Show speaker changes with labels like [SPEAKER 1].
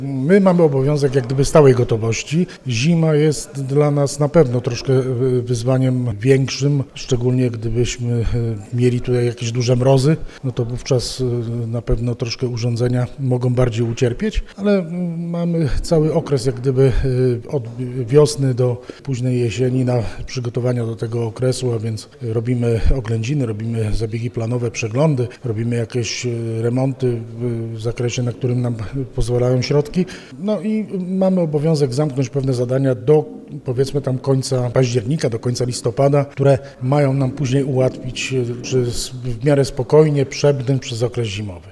[SPEAKER 1] My mamy obowiązek jak gdyby stałej gotowości. Zima jest dla nas na pewno troszkę wyzwaniem większym, szczególnie gdybyśmy mieli tutaj jakieś duże mrozy, no to wówczas na pewno troszkę urządzenia mogą bardziej ucierpieć, ale mamy cały okres jak gdyby od wiosny do późnej jesieni na przygotowania do tego okresu, a więc robimy oględziny, robimy zabiegi planowe, przeglądy, robimy jakieś remonty w zakresie, na którym nam pozwalają środki. No i mamy obowiązek zamknąć pewne zadania do, powiedzmy tam, końca października, do końca listopada, które mają nam później ułatwić w miarę spokojnie przebrnąć przez okres zimowy.